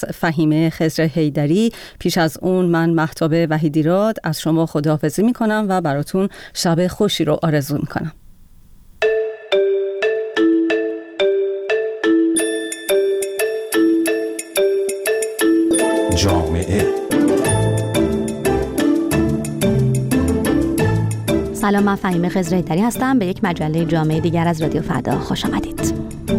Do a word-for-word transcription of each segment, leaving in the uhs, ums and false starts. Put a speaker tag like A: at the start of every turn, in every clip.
A: فهیمه خضر حیدری. پیش از اون من مهتاب وحیدیراد از شما خداحافظی میکنم و براتون شب خوشی رو آرزو میکنم.
B: جامعه.
C: سلام، من فهیمه خضر حیدری هستم. به یک مجله جامعه دیگر از رادیو فردا خوش آمدید.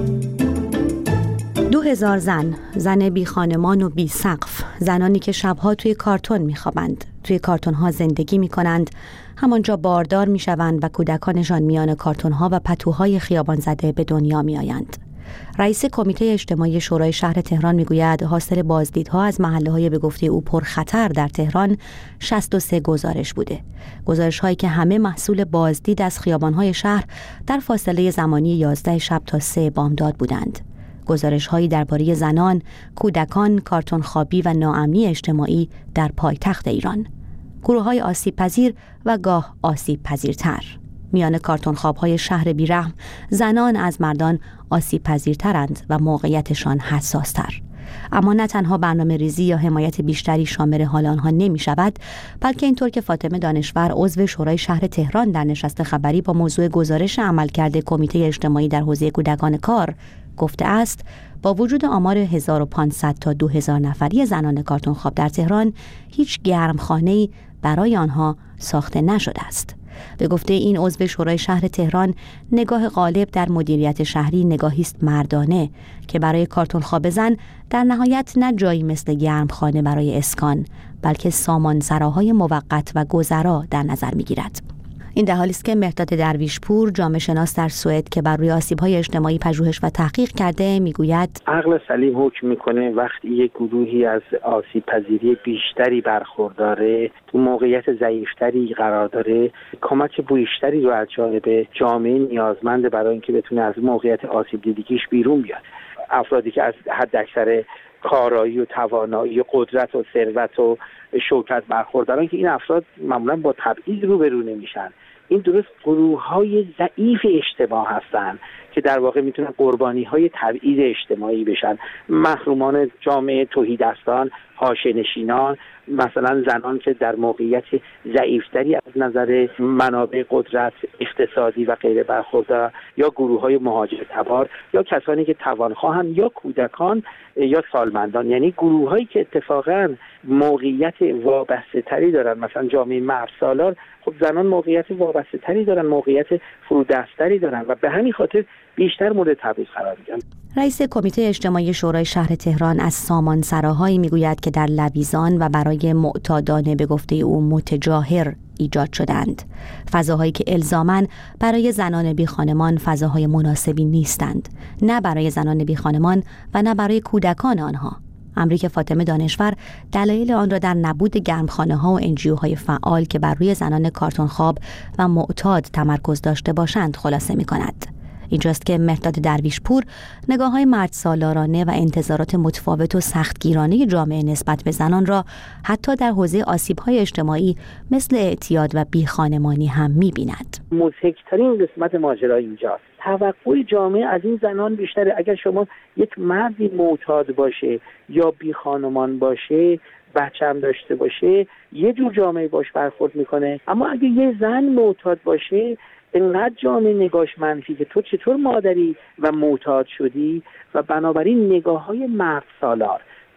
C: دو هزار زن، زن بی خانمان و بی سقف، زنانی که شبها توی کارتون میخوابند، توی کارتونها زندگی میکنند، همانجا باردار میشوند و کودکانشان میان کارتونها و پتوهای خیابان زده به دنیا میآیند. رئیس کمیته اجتماعی شورای شهر تهران میگوید حاصل بازدیدها از محله‌های به گفته او پرخطر در تهران شصت و سه گزارش بوده. گزارش‌هایی که همه محصول بازدید از خیابان‌های شهر در فاصله زمانی یازده شب تا سه بامداد بودند. گزارش‌هایی درباره زنان، کودکان، کارتون خوابی و ناامنی اجتماعی در پایتخت ایران. گروه‌های آسیب‌پذیر و گاه آسیب‌پذیرتر. میان کارتون خواب‌های شهر بیرحم، زنان از مردان آسیب‌پذیرترند و موقعیتشان حساس‌تر. اما نه تنها برنامه ریزی یا حمایت بیشتری شامل حال آنها نمی شود، بلکه اینطور که فاطمه دانشور عضو شورای شهر تهران در نشست خبری با موضوع گزارش عملکرد کمیته اجتماعی در حوزه کودکان کار گفته است، با وجود آمار هزار و پانصد تا دو هزار نفری زنان کارتون خواب در تهران، هیچ گرمخانه‌ای برای آنها ساخته نشده است. به گفته این عضو شورای شهر تهران، نگاه غالب در مدیریت شهری نگاهی است مردانه که برای کارتون خواب زن در نهایت نه جایی مثل گرمخانه برای اسکان، بلکه سامانسراهای موقت و گذرا در نظر می‌گیرد. این در حالی است که مهرداد درویشپور، جامعه شناس در سوئد که بر روی آسیب‌های اجتماعی پژوهش و تحقیق کرده، میگوید
D: عقل سلیم حکم میکنه وقتی یک گروهی از آسیب پذیری بیشتری برخورداره، تو موقعیت ضعیفتری قرار داره، کمک بیشتری رو از جانب جامعه نیازمنده برای اینکه بتونه از موقعیت آسیب دیدگیش بیرون بیاد. افرادی که از حد اکثر کارایی و توانایی و قدرت و ثروت و شوکت برخوردارن که این افراد معمولا با تبعیض روبرو نمیشن. این درست گروه‌های ضعیف اجتماع هستن که در واقع میتونن قربانی‌های تبعیض اجتماعی بشن. محرومان جامعه، تهیدستان، حاشیه‌نشینان، مثلا زنان که در موقعیت ضعیفتری از نظر منابع قدرت اقتصادی و غیره برخوردار، یا گروه‌های مهاجرتبار، یا کسانی که توانخواهند، یا کودکان یا سالمندان، یعنی گروه‌هایی که اتفاقاً موقعیت وابسته‌تری دارن. مثلا جامعه مردسالار، خب زنان موقعیت وابسته‌تری دارن، موقعیت فرودستری دارن و به همین خاطر بیشتر مورد تبعیض قرار می‌گیرن.
C: رئیس کمیته اجتماعی شورای شهر تهران از سامانسراهایی میگوید که در لویزان و برای معتادانه به گفته او متجاهر ایجاد شدند. فضاهایی که الزاماً برای زنان بی خانمان فضاهای مناسبی نیستند، نه برای زنان بی خانمان و نه برای کودکان آنها. امری که فاطمه دانشور دلایل آن را در نبود گرمخانه‌ها و انجیوهای فعال که بر روی زنان کارتون خواب و معتاد تمرکز داشته باشند خلاصه می‌کند. اینجاست که مهرداد درویشپور نگاه‌های مردسالارانه و انتظارات متفاوت و سختگیرانه جامعه نسبت به زنان را حتی در حوزه آسیب‌های اجتماعی مثل اعتیاد و بیخانمانی هم می‌بیند.
D: مضحک‌ترین قسمت ماجرا اینجاست. توقع جامعه از این زنان بیشتره. اگر شما یک مردی معتاد باشه یا بیخانمان باشه، بچه هم داشته باشه، یه جور جامعه باش برخورد میکنه. اما اگه یه زن معتاد باشه، اینقدر جامعه نگاش منفی که تو چطور مادری و معتاد شدی، و بنابراین نگاه های مرد سالار،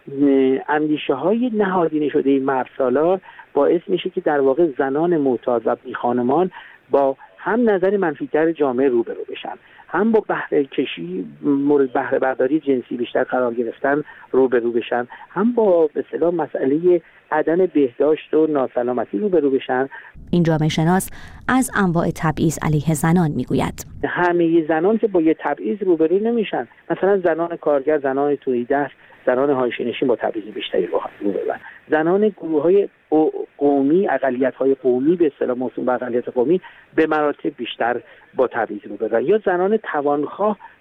D: اندیشه های نهادینه شده مرد سالار باعث میشه که در واقع زنان معتاد و بیخانمان با هم نظر منفی در جامعه روبرو بشن، هم با بهره کشی مورد بهره برداری جنسی بیشتر قرار گرفتن روبرو بشن، هم با به اصطلاح مسئله عدم بهداشت و ناسلامتی روبرو بشن.
C: این جامعه شناس از انواع تبعیض علیه زنان میگوید.
D: همه زنان که با یه تبعیض روبرو نمیشن، مثلا زنان کارگر، زنان تهیدست، زنان حاشیه‌نشین با تبعیض بیشتری روبرو، زنان گروه‌های قومی، اقلیت‌های قومی به اصطلاح موسوم به اقلیت قومی به مراتب بیشتر با تبعیض روبرو، یا زنان توانخواه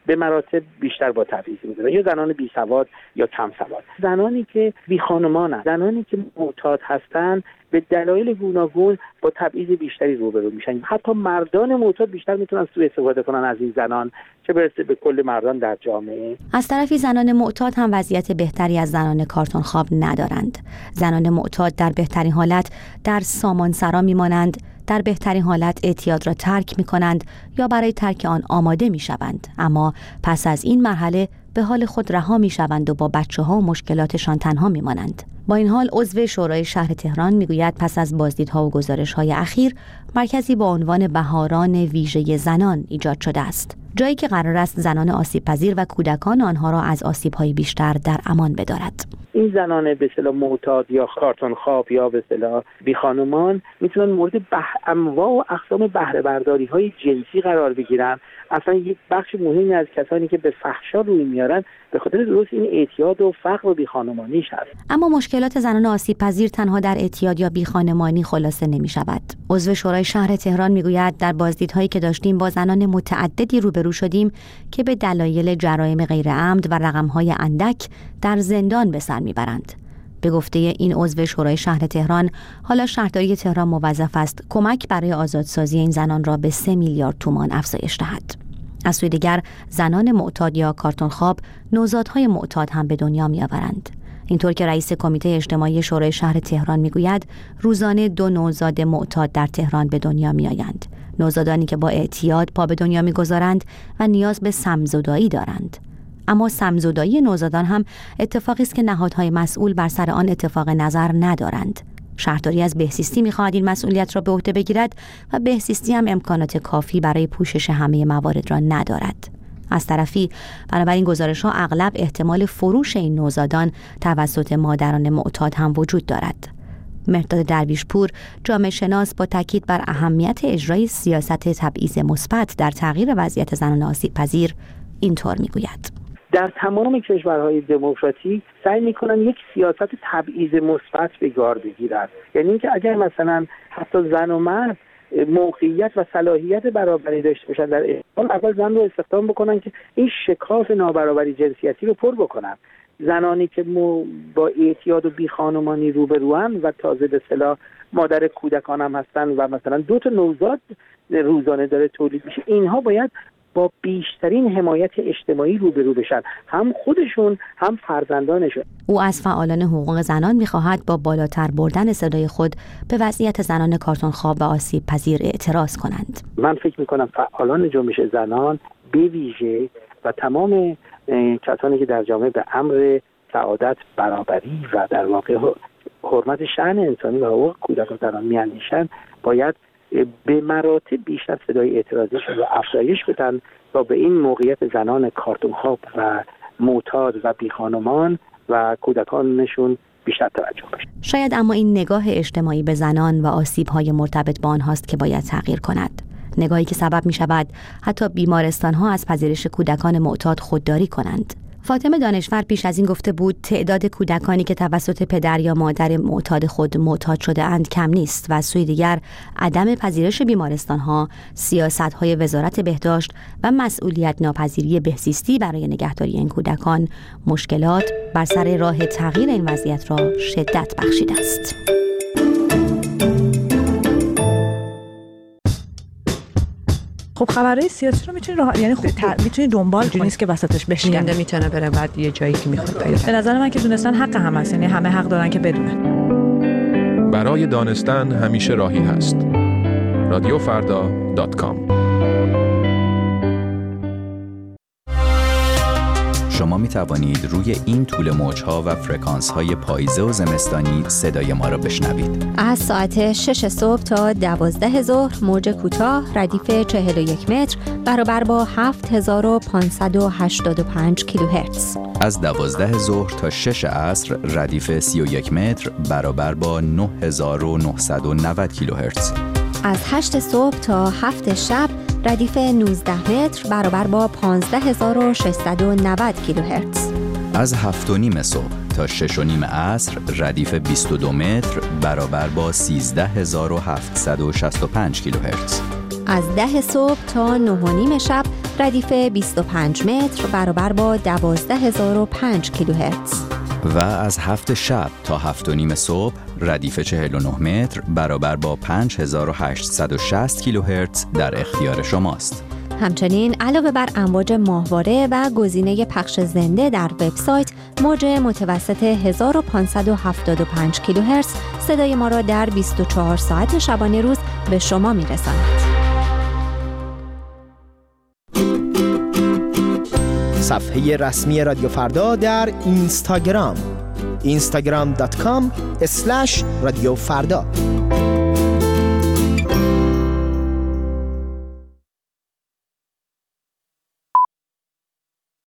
D: به مراتب بیشتر با تبعیض می‌بینن، یا زنان بی سواد یا کم سواد. زنانی که بی خانمانن، زنانی که معتاد هستن، به دلایل گوناگون با تبعیض بیشتری روبرو میشن. حتی مردان معتاد بیشتر میتونن سوء استفاده کنن از این زنان، چه برسه به کل مردان در جامعه.
C: از طرفی زنان معتاد هم وضعیت بهتری از زنان کارتون خواب ندارند. زنان معتاد در بهترین حالت در سامانسرا میمانند، در بهترین حالت اعتیاد را ترک می‌کنند یا برای ترک آن آماده می‌شوند، اما پس از این مرحله به حال خود رها می‌شوند و با بچه‌ها و مشکلاتشان تنها می‌مانند. با این حال عضو شورای شهر تهران میگوید پس از بازدیدها و گزارش‌های اخیر مرکزی با عنوان بهاران ویژه زنان ایجاد شده است، جایی که قرار است زنان آسیب‌پذیر و کودکان آنها را از آسیب‌های بیشتر در امان بدارد.
D: این زنان به اصطلاح معتاد یا کارتون خواب یا به اصطلاح بی خانمان میتونن مورد به انواع و اقسام بهره برداری های جنسی قرار بگیرن. اصلا یک بخش مهمی از کسانی که به فحشا روی میارن به خاطر درست این اعتیاد و فقر و بی خانمانیش هست.
C: اما مشکلات زنان آسیب پذیر تنها در اعتیاد یا بی خانمانی خلاصه نمی شود. عضو شورای شهر تهران میگوید در بازدیدهایی که داشتیم با زنان متعددی روبرو شدیم که به دلایل جرایم غیر عمد و رقم‌های اندک در زندان به سر میبرند. به گفته این عضو شورای شهر تهران، حالا شهرداری تهران موظف است کمک برای آزادسازی این زنان را به سه میلیارد تومان افزایش دهد. از سوی دیگر زنان معتاد یا کارتون خواب نوزادهای معتاد هم به دنیا می آورند. اینطور که رئیس کمیته اجتماعی شورای شهر تهران میگوید روزانه دو نوزاد معتاد در تهران به دنیا می آیند. نوزادانی که با اعتیاد پا به دنیا میگذارند و نیاز به سمزدایی دارند. اما سمزدایی نوزادان هم اتفاقی است که نهادهای مسئول بر سر آن اتفاق نظر ندارند. شهرداری از بهزیستی می‌خواهد این مسئولیت را به عهده بگیرد و بهزیستی هم امکانات کافی برای پوشش همه موارد را ندارد. از طرفی بنابراین گزارش‌ها اغلب احتمال فروش این نوزادان توسط مادران معتاد هم وجود دارد. مهرداد درویشپور جامعه شناس با تاکید بر اهمیت اجرای سیاست تبعیض مثبت در تغییر وضعیت زنان آسیب‌پذیر اینطور می‌گوید:
D: در تمام کشورهای دموکراتیک سعی میکنن یک سیاست تبعیض مثبت به کار بگیرن. یعنی اینکه اگر مثلا حتی زن و مرد موقعیت و صلاحیت برابری داشته باشن در اجتماع، اول زن رو استخدام بکنن که این شکاف نابرابری جنسیتی رو پر بکنن. زنانی که با اعتیاد و بیخانمانی روبروان و تازه به اصطلاح مادر کودکان هم هستن و مثلا دو تا نوزاد روزانه داره تولید میشه، اینها باید با بیشترین حمایت اجتماعی روبرو بشن، هم خودشون هم فرزندانشون.
C: او از فعالان حقوق زنان می‌خواهد با بالاتر بردن صدای خود به وضعیت زنان کارتون خواب و آسیب پذیر اعتراض کنند.
D: من فکر می‌کنم فعالان جنبش زنان به ویژه و تمام کسانی که در جامعه به امر سعادت، برابری و در واقع حرمت شأن انسانی و حقوق کودکان زنان می‌اندیشند، باید به مراتب بیشتر صدای اعتراضیشون رو افزایش بدن تا به این موقعیت زنان کارتون خواب و معتاد و بیخانمان و کودکانشون بیشتر توجه بشه.
C: شاید اما این نگاه اجتماعی به زنان و آسیب‌های مرتبط با آنهاست که باید تغییر کند. نگاهی که سبب می‌شود حتی بیمارستان‌ها از پذیرش کودکان معتاد خودداری کنند. فاطمه دانشور پیش از این گفته بود تعداد کودکانی که توسط پدر یا مادر معتاد خود معتاد شده اند کم نیست و از سوی دیگر عدم پذیرش بیمارستان‌ها، سیاست‌های وزارت بهداشت و مسئولیت ناپذیری بهزیستی برای نگهداری این کودکان مشکلات بر سر راه تغییر این وضعیت را شدت بخشیده است.
B: خب خبرهای سیاسی رو میتونی راه... یعنی خب تر... میتونی دنبال کنی، نیست که وسطش بشکنی.
E: بیننده میتونه بره بعد یه جایی که میخواد پیدا.
B: به نظر من که دونستن حق هم هست، یعنی همه حق دارن که بدونن.
F: برای دانستن همیشه راهی هست. رادیو فردا دات کام.
G: شما می توانید روی این طول موج‌ها و فرکانس‌های پاییزه و زمستانی صدای ما را بشنوید.
H: از ساعت شش صبح تا دوازده ظهر موج کوتاه ردیف چهل و یک متر برابر با هفت هزار و پانصد و هشتاد و پنج کیلوهرتز.
G: از دوازده ظهر تا شش عصر ردیف سی و یک متر برابر با نه هزار و نهصد و نود کیلوهرتز.
H: از هشت صبح تا هفت شب ردیف نوزده متر برابر با پانزده هزار و ششصد و نود کیلوهرتز.
G: از هفت و نیم صبح تا شش و نیم عصر ردیف بیست و دو متر برابر با سیزده هزار و هفتصد و شصت و پنج کیلوهرتز.
H: از ده صبح تا نه و نیم شب ردیف بیست و پنج متر برابر با دوازده هزار و پنج کیلوهرتز.
G: و از هفت شب تا هفت و نیم صبح ردیف چهل و نه متر برابر با پنج هزار و هشتصد و شصت کیلوهرتز در اختیار شماست.
H: همچنین علاوه بر امواج ماهواره و گزینه پخش زنده در وبسایت، موج متوسط هزار و پانصد و هفتاد و پنج کیلوهرتز صدای ما را در بیست و چهار ساعت شبانه روز به شما میرساند.
I: صفحه رسمی رادیو فردا در اینستاگرام اینستاگرام دات کام اسلش رادیو فردا.